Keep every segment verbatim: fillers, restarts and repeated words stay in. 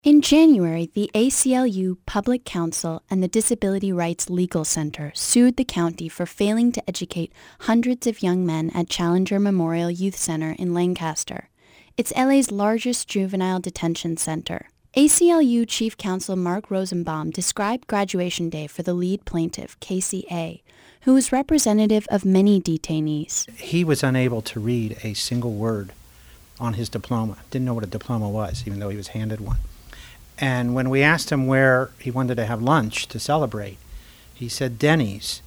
In January, the A C L U Public Council and the Disability Rights Legal Center sued the county for failing to educate hundreds of young men at Challenger Memorial Youth Center in Lancaster. It's L A's largest juvenile detention center. A C L U Chief Counsel Mark Rosenbaum described graduation day for the lead plaintiff, Casey A., who was representative of many detainees. He was unable to read a single word on his diploma. Didn't know what a diploma was, even though he was handed one. And when we asked him where he wanted to have lunch to celebrate, he said Denny's,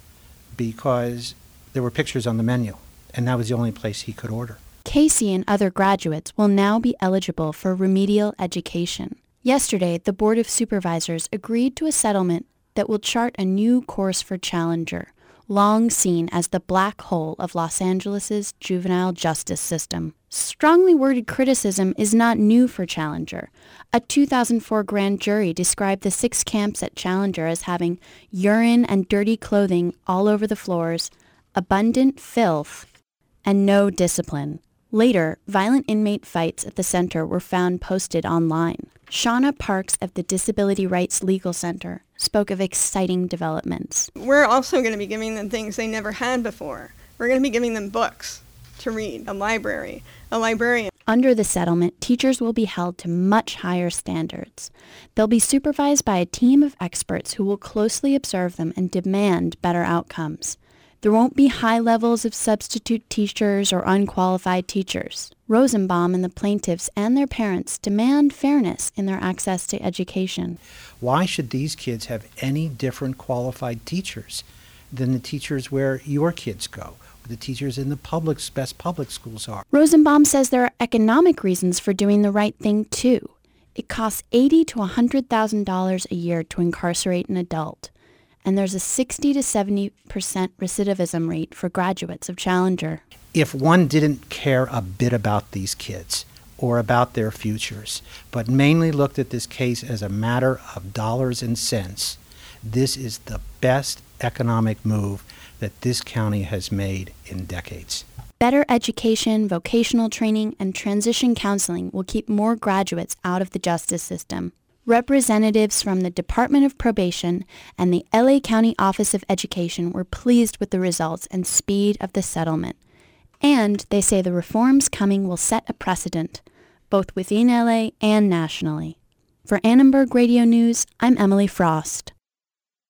because there were pictures on the menu, and that was the only place he could order. Casey and other graduates will now be eligible for remedial education. Yesterday, the Board of Supervisors agreed to a settlement that will chart a new course for Challenger, long seen as the black hole of Los Angeles' juvenile justice system. Strongly worded criticism is not new for Challenger. A two thousand four grand jury described the six camps at Challenger as having urine and dirty clothing all over the floors, abundant filth, and no discipline. Later, violent inmate fights at the center were found posted online. Shauna Parks of the Disability Rights Legal Center spoke of exciting developments. We're also going to be giving them things they never had before. We're going to be giving them books to read, a library, a librarian. Under the settlement, teachers will be held to much higher standards. They'll be supervised by a team of experts who will closely observe them and demand better outcomes. There won't be high levels of substitute teachers or unqualified teachers. Rosenbaum and the plaintiffs and their parents demand fairness in their access to education. Why should these kids have any different qualified teachers than the teachers where your kids go, or the teachers in the public, best public schools are? Rosenbaum says there are economic reasons for doing the right thing, too. It costs eighty thousand to one hundred thousand dollars a year to incarcerate an adult, and there's a sixty to seventy percent recidivism rate for graduates of Challenger. If one didn't care a bit about these kids or about their futures, but mainly looked at this case as a matter of dollars and cents, this is the best economic move that this county has made in decades. Better education, vocational training, and transition counseling will keep more graduates out of the justice system. Representatives from the Department of Probation and the L A County Office of Education were pleased with the results and speed of the settlement. And they say the reforms coming will set a precedent, both within L A and nationally. For Annenberg Radio News, I'm Emily Frost.